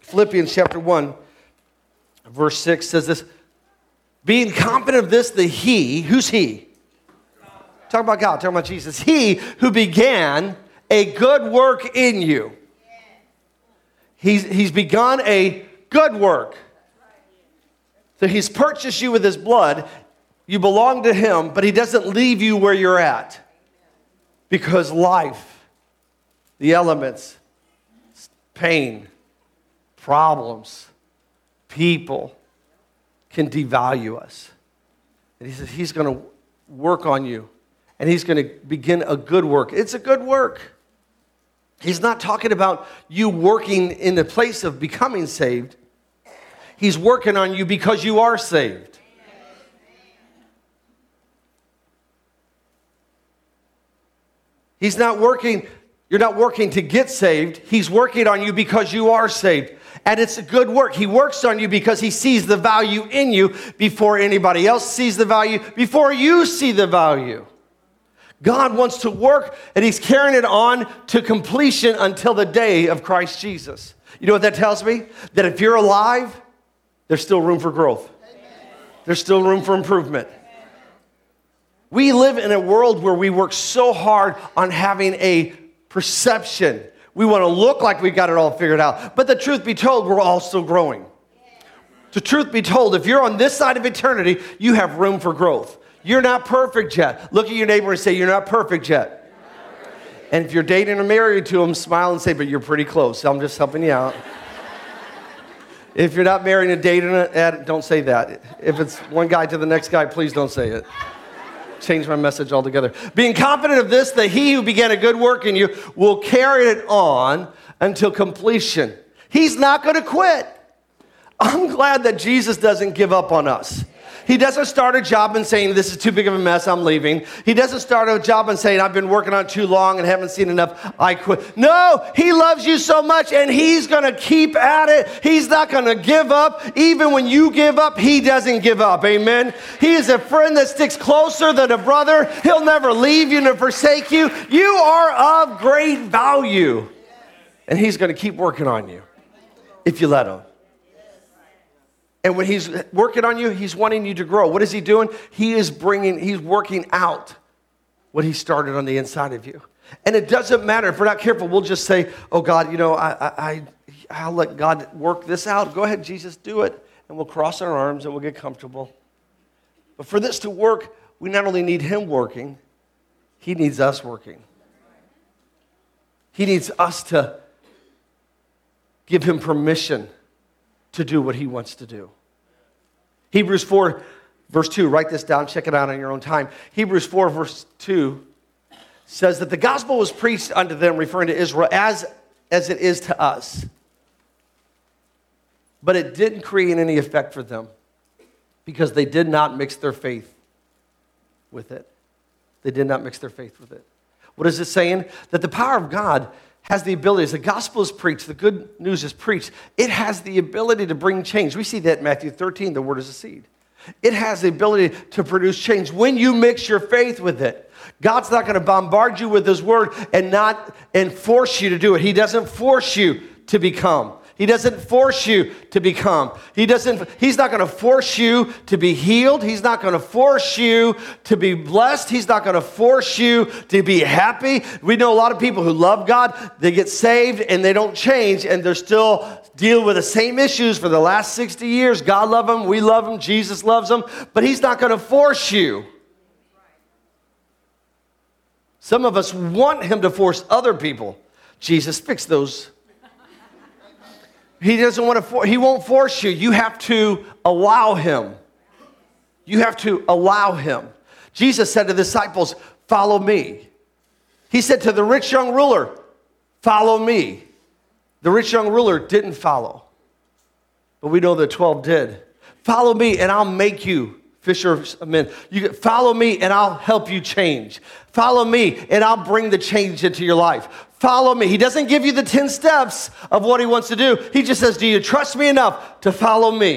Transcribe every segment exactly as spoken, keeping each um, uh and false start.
Philippians chapter one, verse six says this, being confident of this, that he, who's he? Talking about God, talking about Jesus. He who began a good work in you. He's, he's begun a good work. So he's purchased you with his blood. You belong to him, but he doesn't leave you where you're at. Because life, the elements, pain, problems, people can devalue us. And he says he's going to work on you. And he's going to begin a good work. It's a good work. He's not talking about you working in the place of becoming saved. He's working on you because you are saved. He's not working, you're not working to get saved. He's working on you because you are saved. And it's a good work. He works on you because he sees the value in you before anybody else sees the value, before you see the value. God wants to work, and he's carrying it on to completion until the day of Christ Jesus. You know what that tells me? That if you're alive, there's still room for growth. There's still room for improvement. We live in a world where we work so hard on having a perception. We want to look like we got it all figured out. But the truth be told, we're all still growing. The truth be told, if you're on this side of eternity, you have room for growth. You're not perfect yet. Look at your neighbor and say, you're not perfect yet. And if you're dating or married to him, smile and say, but you're pretty close. I'm just helping you out. If you're not married and dating, don't say that. If it's one guy to the next guy, please don't say it. Change my message altogether. Being confident of this, that he who began a good work in you will carry it on until completion. He's not going to quit. I'm glad that Jesus doesn't give up on us. He doesn't start a job and saying, this is too big of a mess, I'm leaving. He doesn't start a job and saying, I've been working on it too long and haven't seen enough, I quit. No, he loves you so much and he's going to keep at it. He's not going to give up. Even when you give up, he doesn't give up, amen? He is a friend that sticks closer than a brother. He'll never leave you nor forsake you. You are of great value. And he's going to keep working on you if you let him. And when he's working on you, he's wanting you to grow. What is he doing? He is bringing, he's working out what he started on the inside of you. And it doesn't matter. If we're not careful, we'll just say, oh, God, you know, I, I, I, I'll let God work this out. Go ahead, Jesus, do it. And we'll cross our arms and we'll get comfortable. But for this to work, we not only need him working, he needs us working. He needs us to give him permission to do what he wants to do. Hebrews four, verse two, write this down, check it out on your own time. Hebrews four, verse two says that the gospel was preached unto them, referring to Israel, as, as it is to us. But it didn't create any effect for them because they did not mix their faith with it. They did not mix their faith with it. What is it saying? That the power of God has the ability, as the gospel is preached, the good news is preached, it has the ability to bring change. We see that in Matthew thirteen, the word is a seed. It has the ability to produce change when you mix your faith with it. God's not going to bombard you with his word and not and force you to do it. He doesn't force you to become. He doesn't force you to become. He doesn't, he's not going to force you to be healed. He's not going to force you to be blessed. He's not going to force you to be happy. We know a lot of people who love God, they get saved and they don't change and they're still dealing with the same issues for the last sixty years. God loves them. We love them. Jesus loves them. But he's not going to force you. Some of us want him to force other people. Jesus, fix those. He doesn't want to, for, he won't force you. You have to allow him. You have to allow him. Jesus said to the disciples, follow me. He said to the rich young ruler, follow me. The rich young ruler didn't follow. But we know the twelve did. Follow me and I'll make you fishers of men. You follow me and I'll help you change. Follow me and I'll bring the change into your life. Follow me. He doesn't give you the ten steps of what he wants to do. He just says, do you trust me enough to follow me?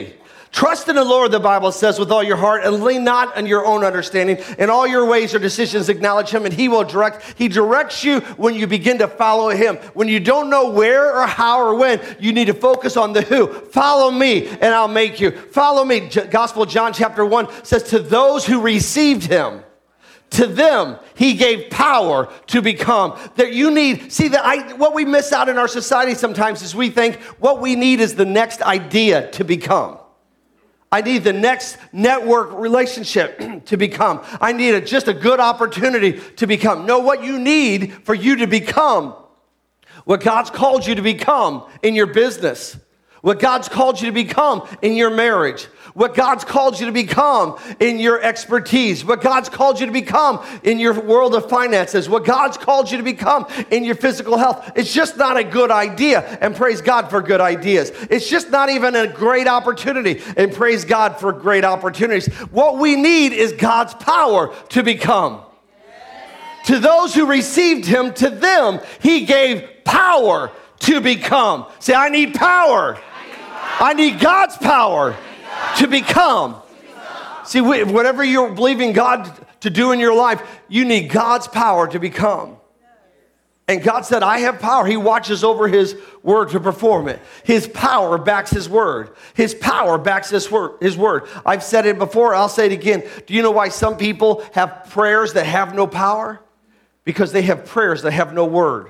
Trust in the Lord, the Bible says, with all your heart, and lean not on your own understanding. In all your ways or decisions, acknowledge him, and he will direct. He directs you when you begin to follow him. When you don't know where or how or when, you need to focus on the who. Follow me, and I'll make you. Follow me. Gospel of John chapter one says, to those who received him, to them, he gave power to become. That you need, see, that I, what we miss out in our society sometimes is we think what we need is the next idea to become. I need the next network relationship to become. I need a, just a good opportunity to become. No, what you need for you to become, what God's called you to become in your business, what God's called you to become in your marriage, what God's called you to become in your expertise, what God's called you to become in your world of finances, what God's called you to become in your physical health. It's just not a good idea, and praise God for good ideas. It's just not even a great opportunity, and praise God for great opportunities. What we need is God's power to become. To those who received him, to them, he gave power to become. Say, I need power. I need God's power to become. See, whatever you're believing God to do in your life, you need God's power to become. And God said, I have power. He watches over his word to perform it. His power backs his word. His power backs his word. His word. I've said it before. I'll say it again. Do you know why some people have prayers that have no power? Because they have prayers that have no word.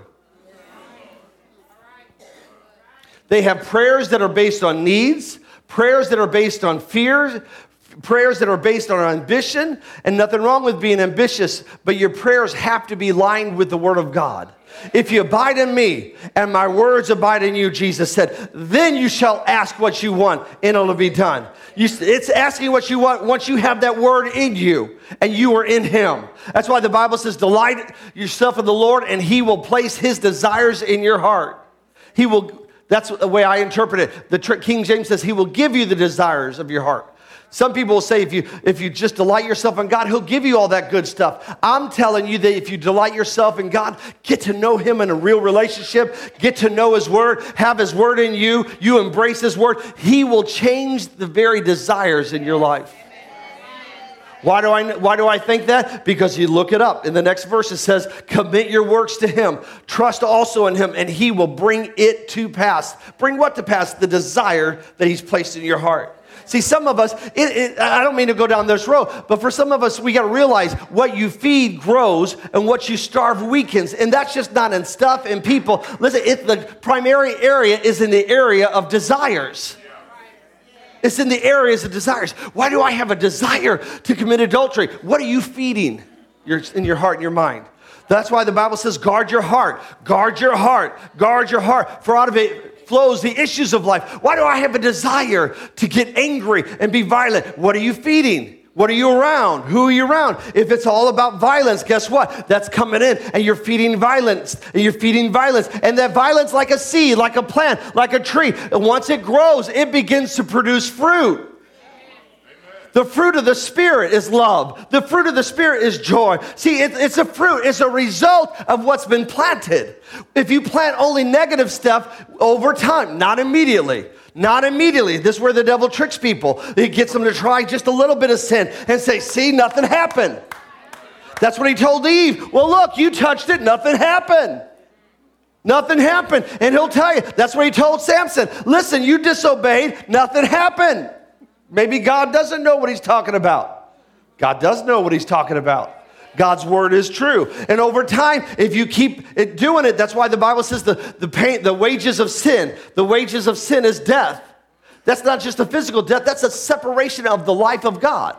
They have prayers that are based on needs, prayers that are based on fears, prayers that are based on ambition, and nothing wrong with being ambitious, but your prayers have to be lined with the word of God. If you abide in me and my words abide in you, Jesus said, then you shall ask what you want and it'll be done. You, it's asking what you want once you have that word in you and you are in him. That's why the Bible says, delight yourself in the Lord and he will place his desires in your heart. He will. That's the way I interpret it. The King James says he will give you the desires of your heart. Some people will say if you if you just delight yourself in God, he'll give you all that good stuff. I'm telling you that if you delight yourself in God, get to know him in a real relationship, get to know his word, have his word in you, you embrace his word, he will change the very desires in your life. Why do I why do I think that? Because you look it up. In the next verse it says, commit your works to him. Trust also in him, and he will bring it to pass. Bring what to pass? The desire that he's placed in your heart. See, some of us, it, it, I don't mean to go down this road, but for some of us, we got to realize what you feed grows and what you starve weakens. And that's just not in stuff and people. Listen, it, the primary area is in the area of desires. It's in the areas of desires. Why do I have a desire to commit adultery? What are you feeding your, in your heart and your mind? That's why the Bible says, guard your heart, guard your heart, guard your heart. For out of it flows the issues of life. Why do I have a desire to get angry and be violent? What are you feeding? What are you around? Who are you around? If it's all about violence, guess what? That's coming in and you're feeding violence. And you're feeding violence. And that violence, like a seed, like a plant, like a tree, and once it grows, it begins to produce fruit. The fruit of the Spirit is love. The fruit of the Spirit is joy. See, it, it's a fruit. It's a result of what's been planted. If you plant only negative stuff over time, not immediately. Not immediately. This is where the devil tricks people. He gets them to try just a little bit of sin and say, see, nothing happened. That's what he told Eve. Well, look, you touched it. Nothing happened. Nothing happened. And he'll tell you, that's what he told Samson. Listen, you disobeyed. Nothing happened. Maybe God doesn't know what he's talking about. God does know what he's talking about. God's word is true. And over time, if you keep it doing it, that's why the Bible says the, the pain, the wages of sin, the wages of sin is death. That's not just a physical death, that's a separation of the life of God.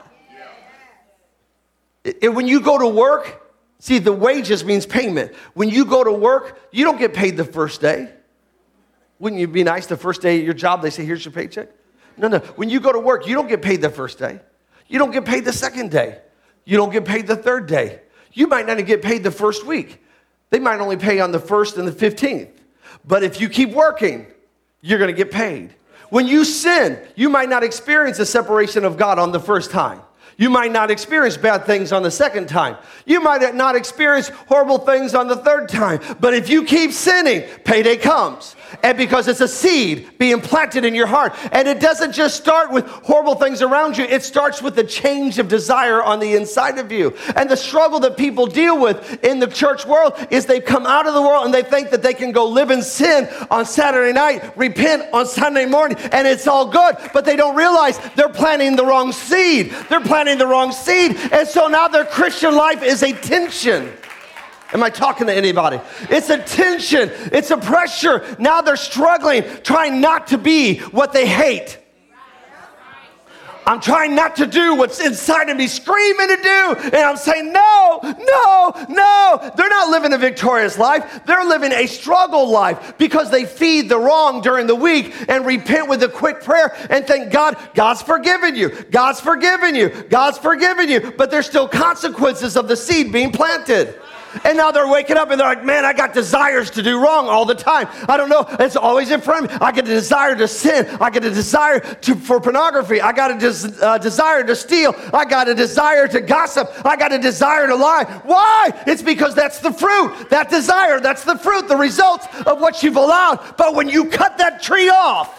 It, it, when you go to work, see, the wages means payment. When you go to work, you don't get paid the first day. Wouldn't it be nice the first day of your job, they say, here's your paycheck? No, no. When you go to work, you don't get paid the first day. You don't get paid the second day. You don't get paid the third day. You might not even get paid the first week. They might only pay on the first and the fifteenth. But if you keep working, you're going to get paid. When you sin, you might not experience a separation of God on the first time. You might not experience bad things on the second time. You might not experience horrible things on the third time. But if you keep sinning, payday comes. And because it's a seed being planted in your heart. And it doesn't just start with horrible things around you. It starts with the change of desire on the inside of you. And the struggle that people deal with in the church world is they come out of the world and they think that they can go live in sin on Saturday night, repent on Sunday morning, and it's all good. But they don't realize they're planting the wrong seed. They're planting the wrong seed. And so now their Christian life is a tension. Am I talking to anybody? It's a tension. It's a pressure. Now they're struggling, trying not to be what they hate. I'm trying not to do what's inside of me screaming to do. And I'm saying, no, no, no. They're not living a victorious life. They're living a struggle life because they feed the wrong during the week and repent with a quick prayer and thank God, God's forgiven you. God's forgiven you. God's forgiven you. But there's still consequences of the seed being planted. And now they're waking up and they're like, man, I got desires to do wrong all the time. I don't know. It's always in front of me. I get a desire to sin. I get a desire to, for pornography. I got a des, uh, desire to steal. I got a desire to gossip. I got a desire to lie. Why? It's because that's the fruit. That desire, that's the fruit, the results of what you've allowed. But when you cut that tree off,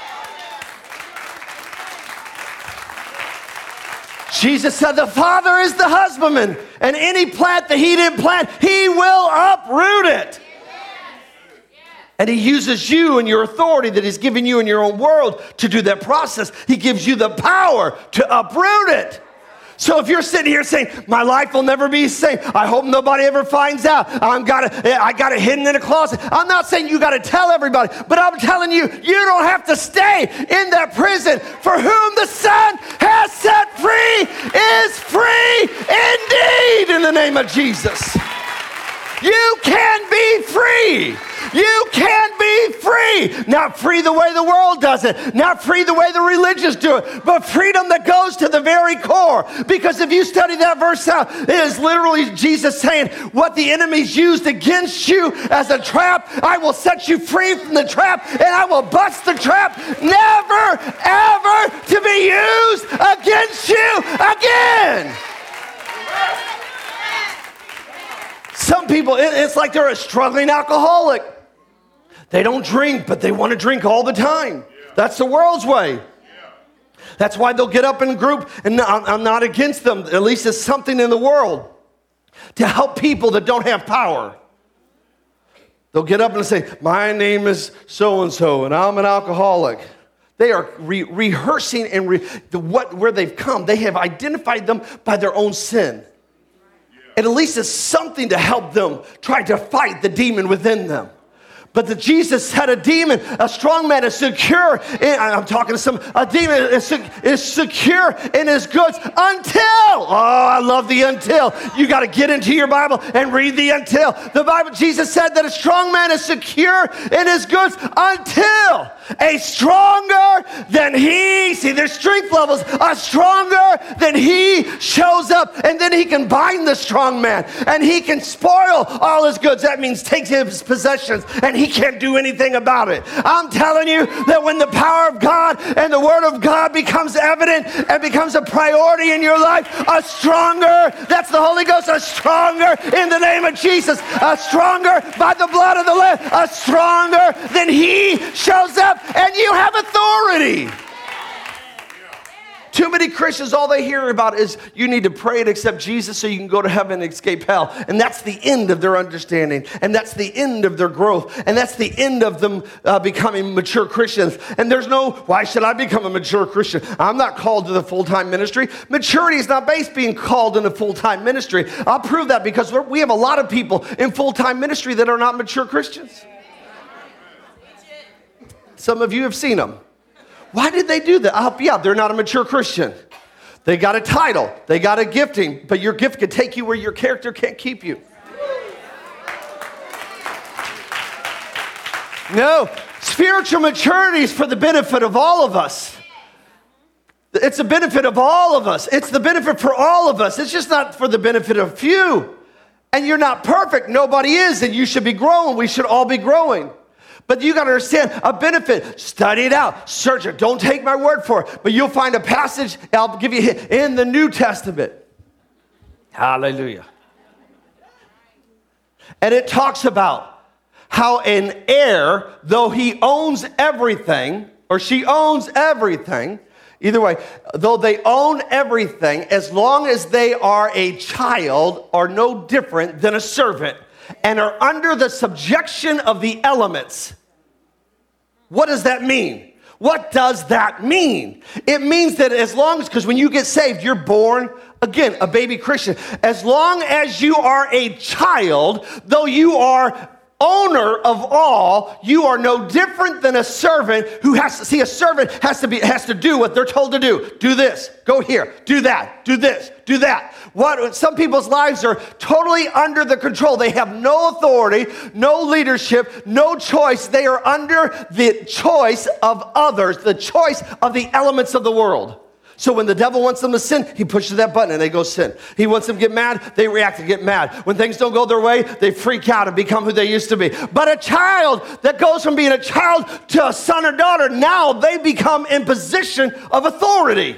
Jesus said the Father is the husbandman, and any plant that he didn't plant, he will uproot it. And he uses you and your authority that he's given you in your own world to do that process. He gives you the power to uproot it. So if you're sitting here saying, my life will never be the same, I hope nobody ever finds out, I'm got it, I got it hidden in a closet. I'm not saying you got to tell everybody, but I'm telling you, you don't have to stay in that prison. For whom the Son has set free is free indeed in the name of Jesus. You can be free. You can be free. Not free the way the world does it. Not free the way the religious do it. But freedom that goes to the very core. Because if you study that verse out, it is literally Jesus saying, what the enemy's used against you as a trap, I will set you free from the trap and I will bust the trap. Never, ever to be used against you again. Some people, it's like they're a struggling alcoholic. They don't drink, but they want to drink all the time. That's the world's way. That's why they'll get up in a group, and I'm not against them. At least it's something in the world to help people that don't have power. They'll get up and say, my name is so-and-so, and I'm an alcoholic. They are re- rehearsing and re- the, what, where they've come. They have identified them by their own sin. And at least it's something to help them try to fight the demon within them. But the Jesus had a demon, a strong man is secure. In, I'm talking to some, a demon is, is secure in his goods until, oh, I love the until. You got to get into your Bible and read the until. The Bible, Jesus said that a strong man is secure in his goods until a stronger than he, see there's strength levels, a stronger than he shows up, and then he can bind the strong man and he can spoil all his goods. That means take his possessions and he can't do anything about it. I'm telling you that when the power of God and the word of God becomes evident and becomes a priority in your life, a stronger, that's the Holy Ghost, a stronger in the name of Jesus, a stronger by the blood of the Lamb, a stronger than he shows up, and you have authority. Too many Christians, all they hear about is you need to pray and accept Jesus so you can go to heaven and escape hell. And that's the end of their understanding. And that's the end of their growth. And that's the end of them uh, becoming mature Christians. And there's no, why should I become a mature Christian? I'm not called to the full-time ministry. Maturity is not based being called in a full-time ministry. I'll prove that because we're, we have a lot of people in full-time ministry that are not mature Christians. Some of you have seen them. Why did they do that? I'll help you out. They're not a mature Christian. They got a title. They got a gifting. But your gift can take you where your character can't keep you. No. Spiritual maturity is for the benefit of all of us. It's a benefit of all of us. It's the benefit for all of us. It's just not for the benefit of few. And you're not perfect. Nobody is. And you should be growing. We should all be growing. But you got to understand a benefit. Study it out. Search it. Don't take my word for it. But you'll find a passage, I'll give you in the New Testament. Hallelujah. And it talks about how an heir, though he owns everything, or she owns everything, either way, though they own everything, as long as they are a child, are no different than a servant and are under the subjection of the elements. What does that mean? What does that mean? It means that as long as, because when you get saved, you're born again, a baby Christian. As long as you are a child, though you are owner of all, you are no different than a servant who has to see a servant has to be has to do what they're told to do. Do this, go here, do that, do this, do that. What some people's lives are totally under the control. They have no authority, no leadership, no choice. They are under the choice of others, the choice of the elements of the world. So when the devil wants them to sin, he pushes that button and they go sin. He wants them to get mad, they react and get mad. When things don't go their way, they freak out and become who they used to be. But a child that goes from being a child to a son or daughter, now they become in position of authority.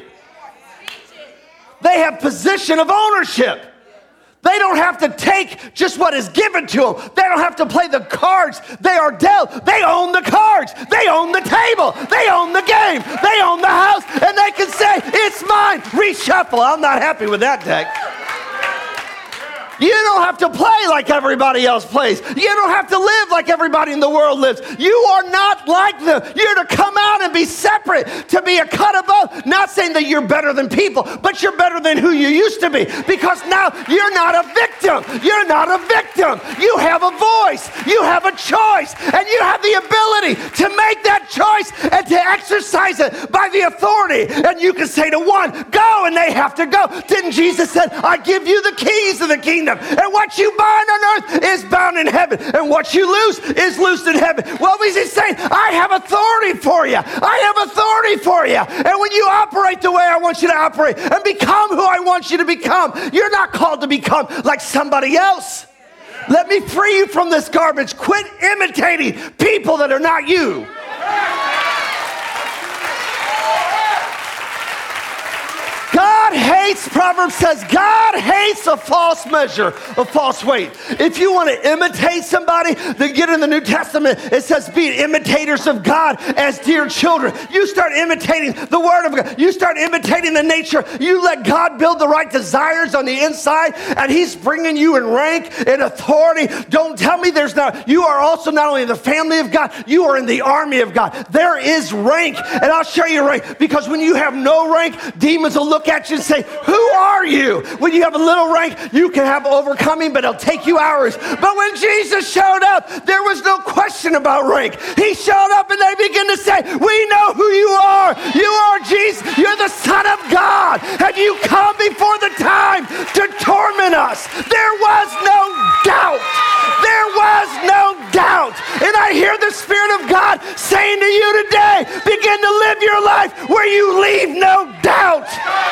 They have position of ownership. They don't have to take just what is given to them. They don't have to play the cards they are dealt. They own the cards. They own the table. They own the game. They own the house. And they can say, it's mine. Reshuffle. I'm not happy with that deck. You don't have to play like everybody else plays. You don't have to live like everybody in the world lives. You are not like them. You're to come out and be separate, to be a cut above. Not saying that you're better than people, but you're better than who you used to be. Because now you're not a victim. You're not a victim. You have a voice. You have a choice. And you have the ability to make that choice and to exercise it by the authority. And you can say to one, go, and they have to go. Didn't Jesus say, I give you the keys of the kingdom? And what you bind on earth is bound in heaven. And what you loose is loosed in heaven. What was he saying? I have authority for you. I have authority for you. And when you operate the way I want you to operate and become who I want you to become, you're not called to become like somebody else. Let me free you from this garbage. Quit imitating people that are not you. God hates, Proverbs says, God hates a false measure, a false weight. If you want to imitate somebody, then get in the New Testament. It says, be imitators of God as dear children. You start imitating the Word of God. You start imitating the nature. You let God build the right desires on the inside, and He's bringing you in rank and authority. Don't tell me there's not. You are also not only in the family of God, you are in the army of God. There is rank, and I'll show you rank, because when you have no rank, demons will look at you and say, who are you? When you have a little rank, you can have overcoming, but it'll take you hours. But when Jesus showed up, there was no question about rank. He showed up and they began to say, we know who you are. You are Jesus. You're the Son of God. Have you come before the time to torment us? There was no doubt. There was no doubt. And I hear the Spirit of God saying to you today, begin to live your life where you leave no doubt.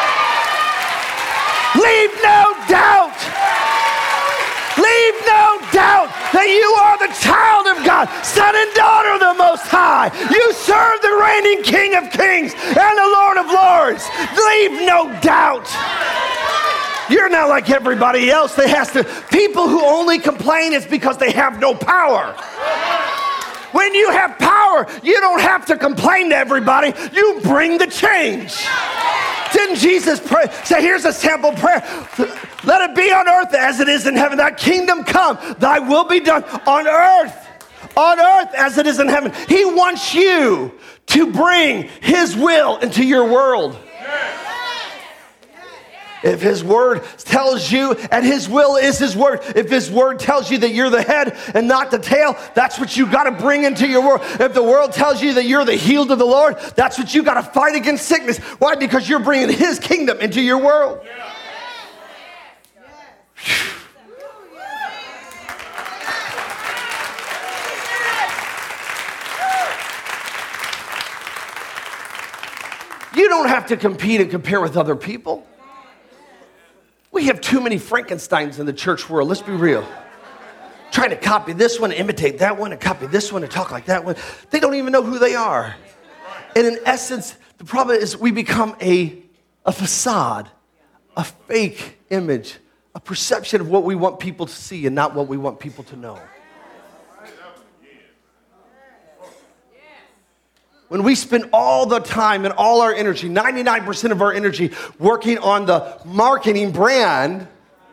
Leave no doubt. Leave no doubt that you are the child of God, son and daughter of the Most High. You serve the reigning King of Kings and the Lord of Lords. Leave no doubt. You're not like everybody else. They has to. People who only complain is because they have no power. When you have power, you don't have to complain to everybody. You bring the change. Didn't Jesus pray? Say, here's a sample prayer. Let it be on earth as it is in heaven. Thy kingdom come, thy will be done on earth. On earth as it is in heaven. He wants you to bring His will into your world. If His word tells you, and His will is His word, if His word tells you that you're the head and not the tail, that's what you got to bring into your world. If the world tells you that you're the healed of the Lord, that's what you got to fight against sickness. Why? Because you're bringing His kingdom into your world. Yeah. You don't have to compete and compare with other people. We have too many Frankensteins in the church world. Let's be real. trying to copy this one, imitate that one, and copy this one, and talk like that one. They don't even know who they are. And in essence, the problem is we become a, a facade, a fake image, a perception of what we want people to see and not what we want people to know. When we spend all the time and all our energy, ninety-nine percent of our energy, working on the marketing brand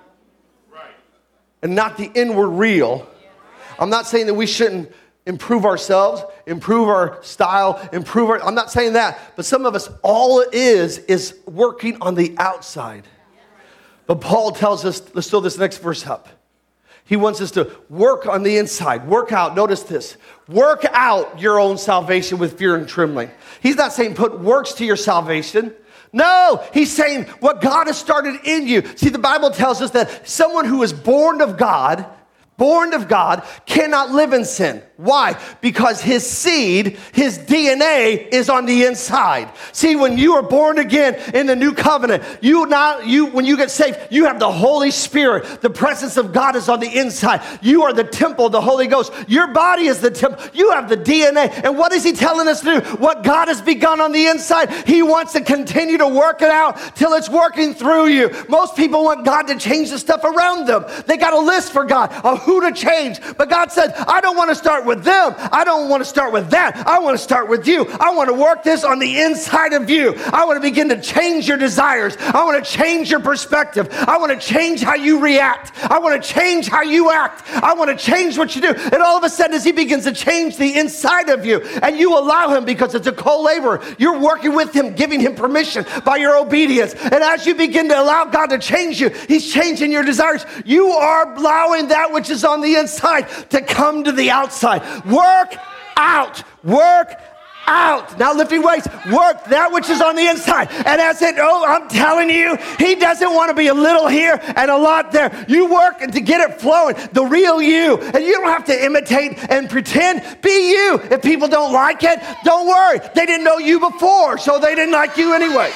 and not the inward real, I'm not saying that we shouldn't improve ourselves, improve our style, improve our, I'm not saying that, but some of us, all it is, is working on the outside. But Paul tells us, let's throw this next verse up. He wants us to work on the inside, work out, notice this, work out your own salvation with fear and trembling. He's not saying put works to your salvation. No, he's saying what God has started in you. See, the Bible tells us that someone who is born of God, born of God, cannot live in sin. Why? Because his seed, his D N A is on the inside. See, when you are born again in the new covenant, you not you when you get saved, you have the Holy Spirit. The presence of God is on the inside. You are the temple of the Holy Ghost. Your body is the temple. You have the D N A. And what is he telling us to do? What God has begun on the inside, he wants to continue to work it out till it's working through you. Most people want God to change the stuff around them. They got a list for God of who to change. But God said, I don't want to start with them. I don't want to start with that. I want to start with you. I want to work this on the inside of you. I want to begin to change your desires. I want to change your perspective. I want to change how you react. I want to change how you act. I want to change what you do. And all of a sudden, as he begins to change the inside of you, and you allow him because it's a co-laborer, you're working with him, giving him permission by your obedience. And as you begin to allow God to change you, he's changing your desires. You are allowing that which is on the inside to come to the outside. Work out. Work out. Now lifting weights, work that which is on the inside. And as it, oh, I'm telling you, he doesn't want to be a little here and a lot there. You work and to get it flowing, the real you. And you don't have to imitate and pretend. Be you. If people don't like it, don't worry. They didn't know you before, so they didn't like you anyway.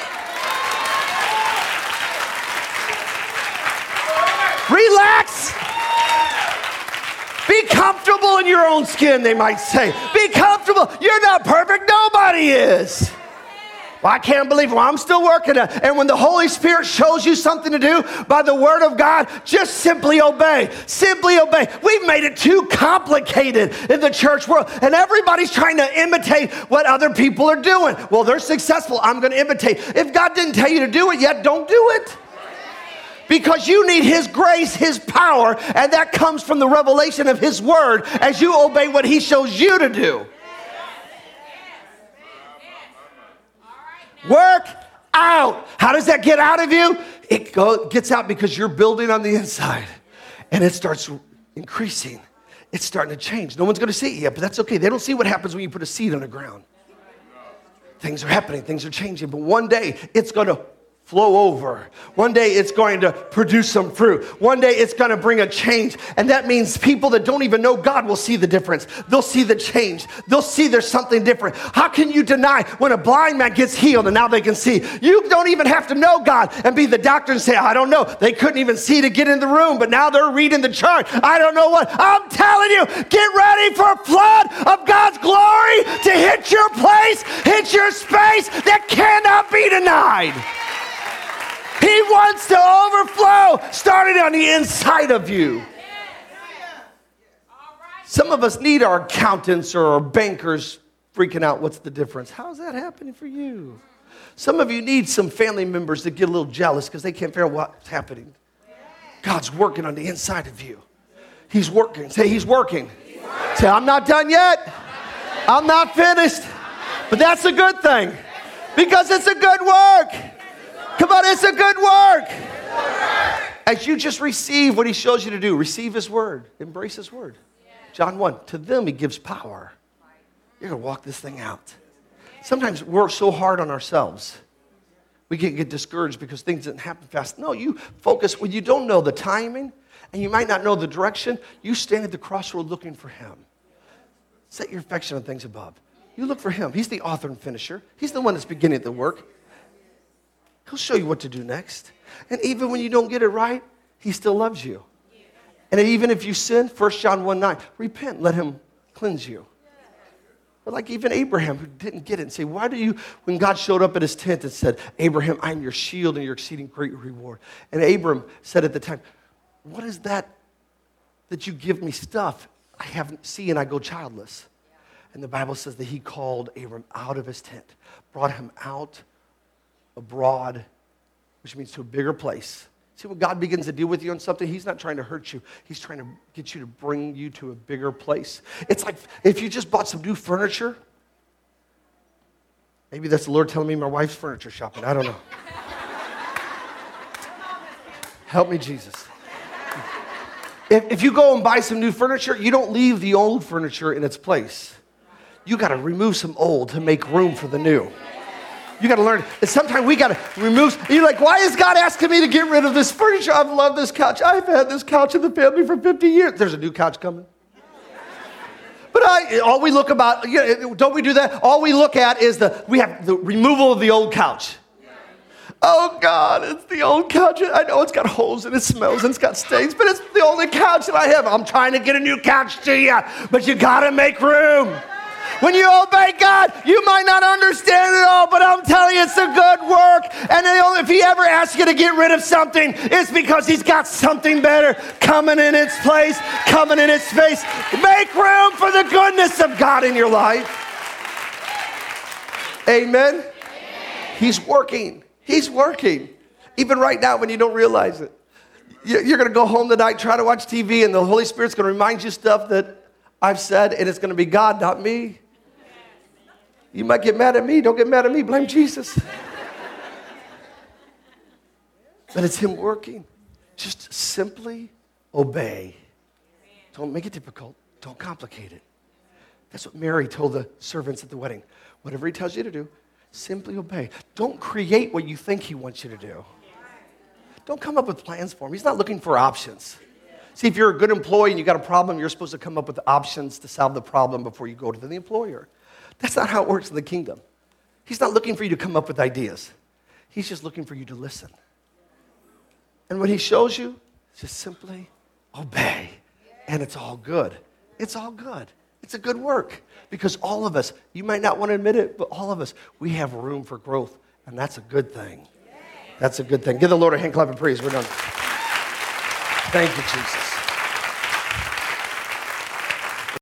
Relax. Be comfortable in your own skin, they might say. Be comfortable. You're not perfect. Nobody is. Well, I can't believe it. Well, I'm still working it. And when the Holy Spirit shows you something to do by the word of God, just simply obey. Simply obey. We've made it too complicated in the church world. And everybody's trying to imitate what other people are doing. Well, they're successful. I'm going to imitate. If God didn't tell you to do it yet, don't do it. Because you need his grace, his power, and that comes from the revelation of his word as you obey what he shows you to do. Work out. How does that get out of you? It go, gets out because you're building on the inside, and it starts increasing. It's starting to change. No one's going to see it yet, but that's okay. They don't see what happens when you put a seed on the ground. Things are happening. Things are changing. But one day, it's going to flow over. One day it's going to produce some fruit. One day it's going to bring a change. And that means people that don't even know God will see the difference. They'll see the change. They'll see there's something different. How can you deny when a blind man gets healed and now they can see? You don't even have to know God and be the doctor and say, I don't know. They couldn't even see to get in the room, but now they're reading the chart. I don't know what. I'm telling you, get ready for a flood of God's glory to hit your place, hit your space that cannot be denied. He wants to overflow, starting on the inside of you. Some of us need our accountants or our bankers freaking out. What's the difference? How's that happening for you? Some of you need some family members that get a little jealous because they can't figure out what's happening. God's working on the inside of you. He's working. Say, he's working. Say, I'm not done yet. I'm not finished. But that's a good thing because it's a good work. Come on, it's a good work. As you just receive what he shows you to do, receive his word, embrace his word. John one, to them he gives power. You're going to walk this thing out. Sometimes we're so hard on ourselves. We can get discouraged because things didn't happen fast. No, you focus. When you don't know the timing and you might not know the direction, you stand at the crossroad looking for him. Set your affection on things above. You look for him. He's the author and finisher. He's the one that's beginning the work. He'll show you what to do next. And even when you don't get it right, he still loves you. And even if you sin, First John one nine, repent, let him cleanse you. But like even Abraham, who didn't get it, and say, why do you, when God showed up at his tent and said, Abraham, I'm your shield and your exceeding great reward. And Abram said at the time, what is that that you give me stuff I haven't seen and I go childless? And the Bible says that he called Abram out of his tent, brought him out abroad, which means to a bigger place. See, when God begins to deal with you on something, he's not trying to hurt you. He's trying to get you to bring you to a bigger place. It's like if you just bought some new furniture. Maybe that's the Lord telling me my wife's furniture shopping. I don't know. Help me, Jesus. If, if you go and buy some new furniture, you don't leave the old furniture in its place. You got to remove some old to make room for the new. You got to learn. And sometimes we got to remove. You're like, why is God asking me to get rid of this furniture? I've loved this couch. I've had this couch in the family for fifty years. There's a new couch coming. But I, all we look about, you know, don't we do that? All we look at is the, we have the removal of the old couch. Oh God, it's the old couch. I know it's got holes and it smells and it's got stains, but it's the only couch that I have. I'm trying to get a new couch to you, but you got to make room. When you obey God, you might not understand it all, but I'm telling you, it's a good work. And if he ever asks you to get rid of something, it's because he's got something better coming in its place, coming in its space. Make room for the goodness of God in your life. Amen? Amen. He's working. He's working. Even right now when you don't realize it. You're going to go home tonight, try to watch T V, and the Holy Spirit's going to remind you stuff that I've said, and it's going to be God, not me. You might get mad at me. Don't get mad at me. Blame Jesus. But it's him working. Just simply obey. Don't make it difficult. Don't complicate it. That's what Mary told the servants at the wedding. Whatever he tells you to do, simply obey. Don't create what you think he wants you to do. Don't come up with plans for him. He's not looking for options. See, if you're a good employee and you got a problem, you're supposed to come up with options to solve the problem before you go to the employer. That's not how it works in the kingdom. He's not looking for you to come up with ideas. He's just looking for you to listen. And when he shows you, just simply obey. And it's all good. It's all good. It's a good work. Because all of us, you might not want to admit it, but all of us, we have room for growth. And that's a good thing. That's a good thing. Give the Lord a hand clap of praise. We're done. Thank you, Jesus.